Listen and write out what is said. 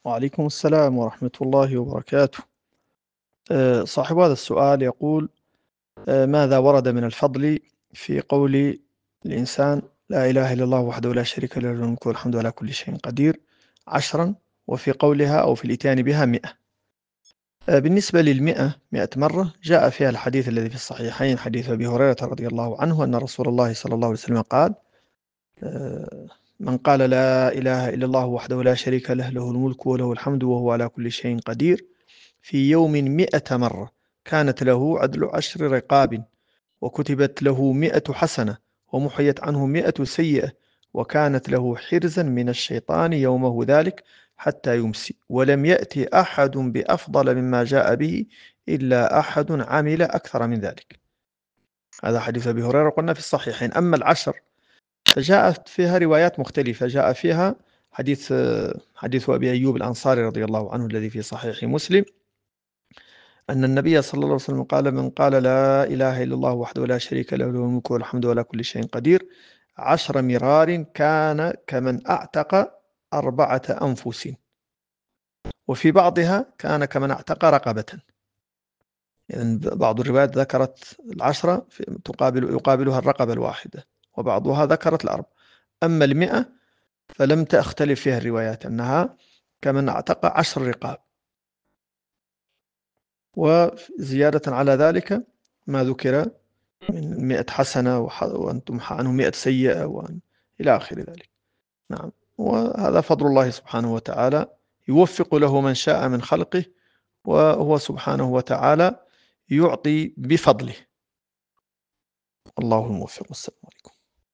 وعليكم السلام ورحمة الله وبركاته. صاحب هذا السؤال يقول: ماذا ورد من الفضل في قول الإنسان لا إله إلا الله وحده لا شريك له له الملك والحمد على كل شيء قدير 10، وفي قولها أو في الإتيان بها 100؟ بالنسبة لل100 100 مرة جاء فيها الحديث الذي في الصحيحين، حديث أبي هريرة رضي الله عنه أن رسول الله صلى الله عليه وسلم قال: آه، من قال لا إله إلا الله وحده لا شريك له له الملك وله الحمد وهو على كل شيء قدير في يوم 100 مرة كانت له عدل 10 رقاب، وكتبت له 100 حسنة، ومحيت عنه 100 سيئة، وكانت له حرزا من الشيطان يومه ذلك حتى يمسي، ولم يأتي أحد بأفضل مما جاء به إلا أحد عمل أكثر من ذلك. هذا حديث أبي هريرة قلنا في الصحيحين. أما العشر فجاءت فيها روايات مختلفة، جاء فيها حديث أبي أيوب الأنصاري رضي الله عنه الذي في صحيح مسلم أن النبي صلى الله عليه وسلم قال: من قال لا إله إلا الله وحده لا شريك له له الملك والحمد على كل شيء قدير 10 مرار كان كمن أعتق 4 أنفس، وفي بعضها كان كمن أعتق رقبة. يعني بعض الروايات ذكرت 10 يقابلها الرقبة الواحدة، وبعضها ذكرت 4. أما 100 فلم تختلف فيها الروايات أنها كمن أعتق 10 رقاب. وزيادة على ذلك ما ذكر من 100 حسنة وأن تمحى عنه 100 سيئة إلى آخر ذلك. نعم، وهذا فضل الله سبحانه وتعالى يوفق له من شاء من خلقه، وهو سبحانه وتعالى يعطي بفضله. الله الموفق. والسلام عليكم.